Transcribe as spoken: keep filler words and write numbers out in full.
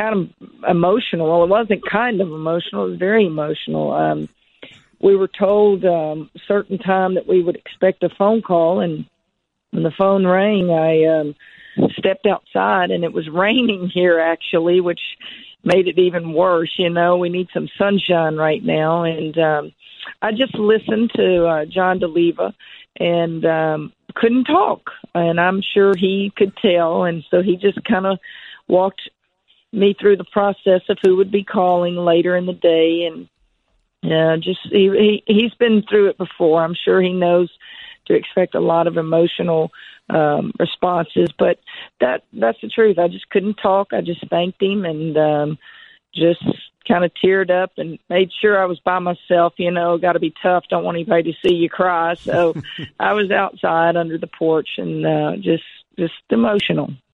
kind of emotional. Well, it wasn't kind of emotional. It was very emotional. Um, we were told um, a certain time that we would expect a phone call, and when the phone rang, I um, stepped outside, and it was raining here, actually, which made it even worse. You know, we need some sunshine right now. And um, I just listened to uh, John DeLeva and um, couldn't talk. And I'm sure he could tell. And so he just kind of walked me through the process of who would be calling later in the day. And uh, just he, he, he's been through it before. I'm sure he knows to expect a lot of emotional um, responses, but that that's the truth. I just couldn't talk. I just thanked him and um, just kind of teared up and made sure I was by myself. You know, got to be tough. Don't want anybody to see you cry. So I was outside under the porch and uh, just just emotional.